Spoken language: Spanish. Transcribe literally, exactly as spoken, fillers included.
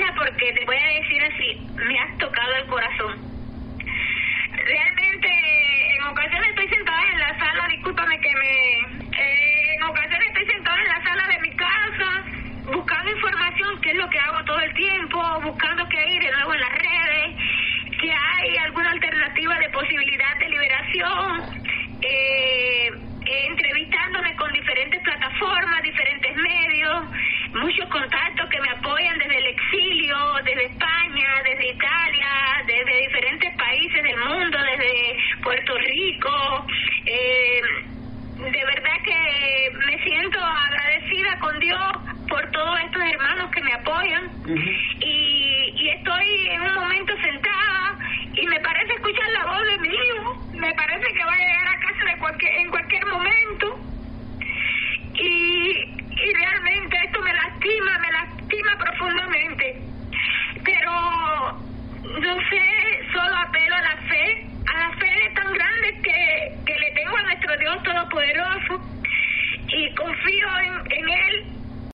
emocionada porque te voy a decir así, me has tocado el corazón. Realmente, en ocasiones estoy sentada en la sala, discúlpame que me... Eh, en ocasiones estoy sentada en la sala de mi casa, buscando información, que es lo que hago todo el tiempo, buscando qué hay de nuevo en las redes, que hay alguna alternativa de posibilidad de liberación, eh, eh, entrevistándome con diferentes plataformas, diferentes medios, muchos contactos que me apoyan desde el exilio, desde España, desde Italia, desde diferentes países del mundo, desde Puerto Rico. Eh, de verdad que me siento agradecida con Dios por todos estos hermanos que me apoyan. Uh-huh. y, y estoy en un momento sentada y me parece escuchar la voz de mi hijo, me parece que va a llegar a casa de cualquier, en cualquier momento, y, y realmente esto me lastima, me lastima profundamente, pero no sé, solo apelo a la fe, a la fe tan grande que, que le tengo a nuestro Dios Todopoderoso, y confío en, en Él,